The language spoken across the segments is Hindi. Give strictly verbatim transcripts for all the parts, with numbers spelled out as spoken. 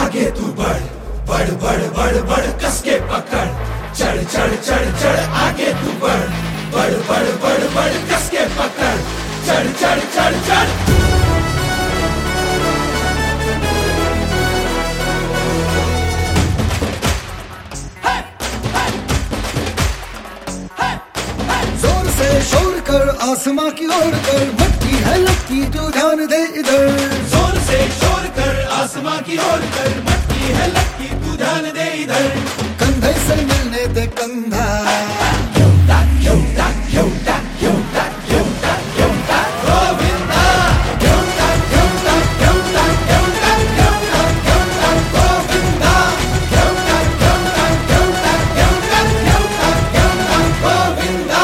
आगे तू बढ़ बढ़ बढ़ बढ़ बढ़ कस के पकड़, चढ़ चढ़ चढ़ चढ़ आगे तू बढ़ बढ़ बढ़ बढ़ बढ़ कस के पकड़, चढ़ चढ़ चढ़ चढ़। जोर से शोर कर आसमां की ओर कर, मटकी है लटकी तू ध्यान दे इधर। जोर से शोर कर आसमां की ओर कर, मटकी है लटकी तू ध्यान दे इधर। कंधे से मिलने दे कंधा, योटा योटा योटा योटा योटा योटा गोविंदा, योटा योटा योटा योटा योटा योटा गोविंदा, योटा योटा योटा योटा योटा योटा गोविंदा।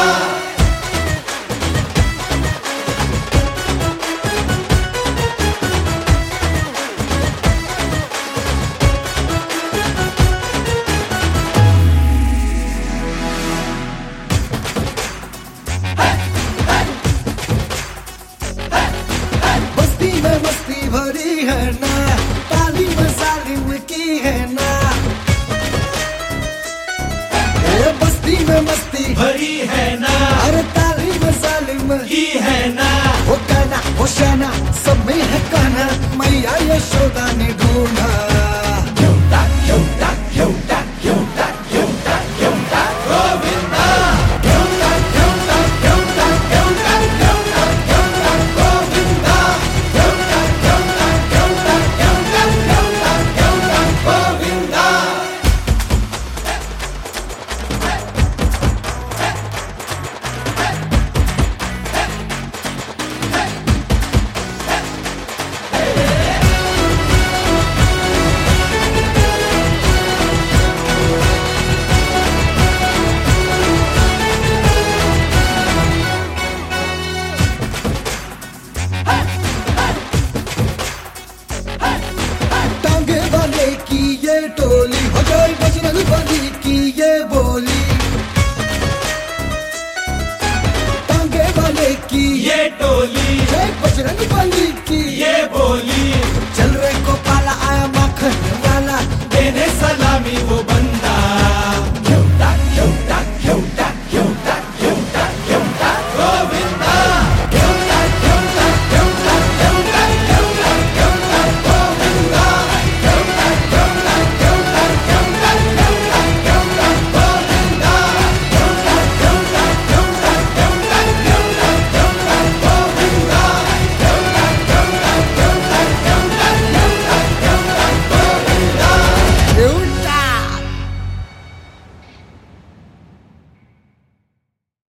मस्ती भरी है ना, ताली में सालिम की है ना। ये बस्ती में मस्ती भरी है ना, अरे ताली में सालिम की है ना। वो कहना वो शाना सब में है कहना, मैया यशोदा ने ढूंढा। योटा योटा योटा योटा योटा योटा गोविंदा, योटा योटा योटा योटा योटा योटा गोविंदा, योटा योटा योटा योटा योटा योटा गोविंदा। टांगे वाले की ये टोली हो जाए बजरंग बली